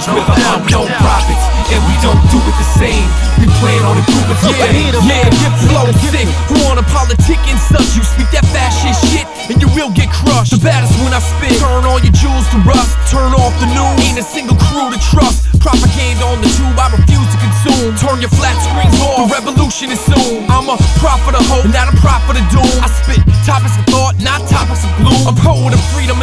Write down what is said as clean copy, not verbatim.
with unknown profits, and we don't do it the same. We plan on improving today. Get flow sick. Who wanna politic and such? You speak that fascist shit and you will get crushed. The baddest when I spit. Turn all your jewels to rust. Turn off the news. Ain't a single crew to trust. Propaganda on the tube I refuse to consume. Turn your flat screens off. The revolution is soon. I'm a prophet of hope, not a prophet of doom. I spit topics of thought, not topics of gloom. A poet of freedom.